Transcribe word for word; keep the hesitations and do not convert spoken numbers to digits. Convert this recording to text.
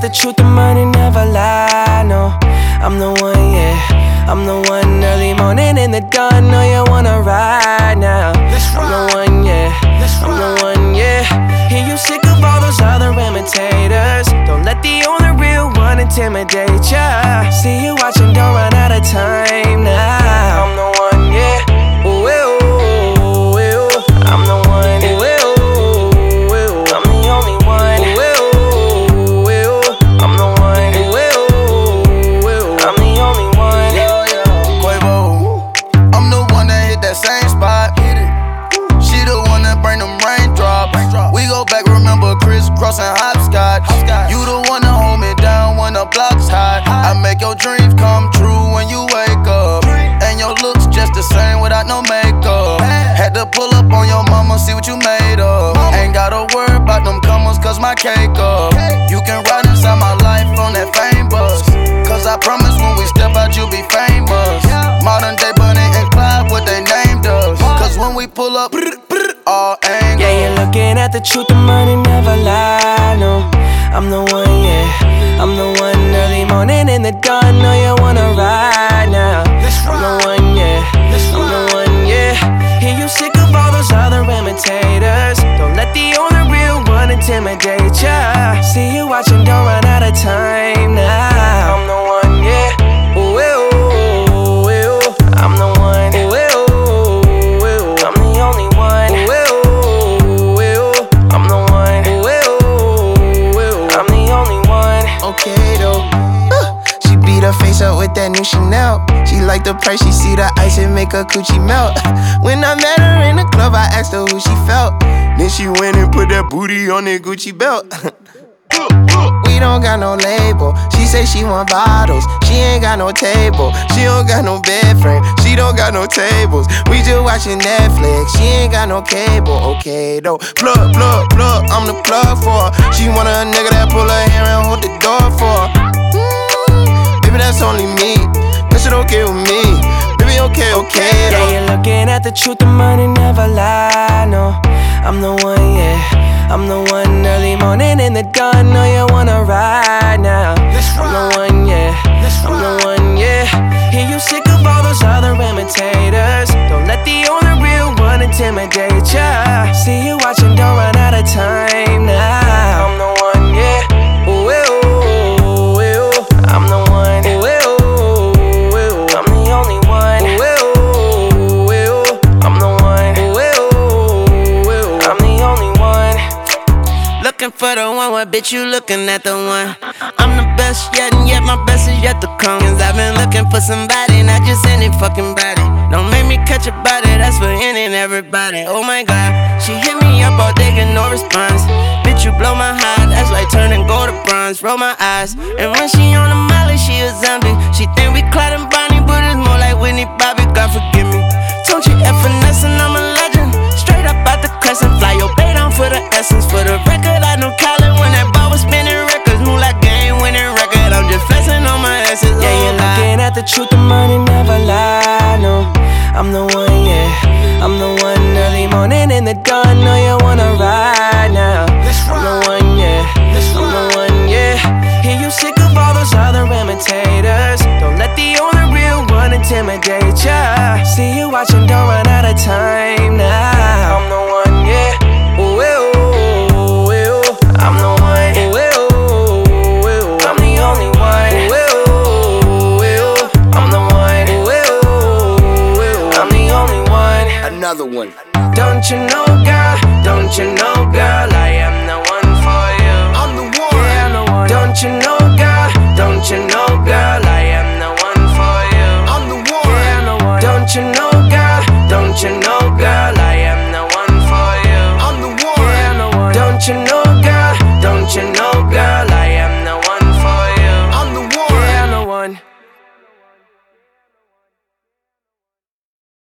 the truth, the money never lie, no. I'm the one, yeah, I'm the one. Early morning in the dawn, know you wanna ride now. I'm the one, yeah, I'm the one, yeah. Hear you sick of all those other imitators. Don't let the only real one intimidate ya. See you watching, don't run out of time now. I'm the one, yeah, ooh, ooh, ooh, ooh. I'm the one, ooh, ooh, ooh. I'm the only one, ooh, ooh, ooh. I'm the one, ooh, ooh, ooh. I'm the only one. Quavo, I'm the one that hit that same spot. She the one that bring them raindrops. We go back, remember crisscross and hopscotch. You the one that hold me down when the block's hot. I make your dreams come true when you wake up. And your looks just the same without no makeup. Had to pull up on your mama, see what you made of. Ain't gotta worry about them comers, cause my cake up. You can ride inside my life on that fame bus. Cause I promise when we step out, you'll be famous. Modern day Bonnie and Clyde, what they named us. Cause when we pull up, all angles. Yeah, you're looking at the truth, the money never lie, no. I'm the one, yeah, I'm the one. Early morning in the dawn, know you wanna ride now. I'm the one, yeah, I'm the one, yeah. Hear you sick of all those other imitators. Don't let the only real one intimidate ya. See you watching, don't run out of time now. I'm the one, yeah, ooh, ooh, ooh, ooh. I'm the one, ooh, ooh, ooh. I'm the only one, ooh, ooh, ooh. I'm the one, ooh, ooh, ooh. I'm the only one. Okay though, uh, she beat her face up with that new Chanel. She like the price, she see the ice and make her coochie melt. When I met her in the club, I asked her who she felt. Then she went and put that booty on that Gucci belt. We don't got no label. She say she want bottles, she ain't got no table. She don't got no bed frame, she don't got no tables. We just watching Netflix, she ain't got no cable. Okay though, plug, plug, plug, I'm the plug for her. She want a nigga that pull her hair and hold the door for her. Mm, baby, that's only me. That shit okay with me. Baby, okay, okay though. Yeah, you're looking at the truth, the money never lie, no. I'm the one, yeah, I'm the one. Early morning in the dawn, know you wanna ride now. I'm the one, yeah, I'm the one, yeah. Hear you sick of all those other imitators. Don't let the only. intimidate ya. See you watching, don't run out of time now. I'm the one, yeah. Ooh, ooh, ooh, ooh. I'm the one, ooh, ooh, ooh. I'm the only one, ooh, ooh, ooh. I'm the one, ooh, ooh, ooh. I'm the only one. Looking for the one, what bitch you looking at the one? I'm the best yet, and yet my best is yet to come. Cause I've been looking for somebody, not just any fucking body. Don't make me catch a body, that's for any and everybody. Oh my god, she hit me up all day, get no response. Bitch, you blow my heart, that's like turning gold to bronze. Roll my eyes, and when she on the molly, she a zombie. She think we Clyde and Bonnie, but it's more like Whitney Bobby, God forgive me. Don't you F finesse and I'm a legend. Straight up out the crescent, fly your bait on for the essence. For the record, I know Colin when that ball was spinning records. Move like game winning record, I'm just flexing on my essence. Yeah, you're looking at the truth, the money never lie, no. I'm the one, yeah, I'm the one. Early morning in the dawn, know you wanna ride now. I'm the one, yeah, I'm the one, yeah. Hear you sick of all those other imitators. Don't let the only real one intimidate ya. See you watching, don't run out of time now.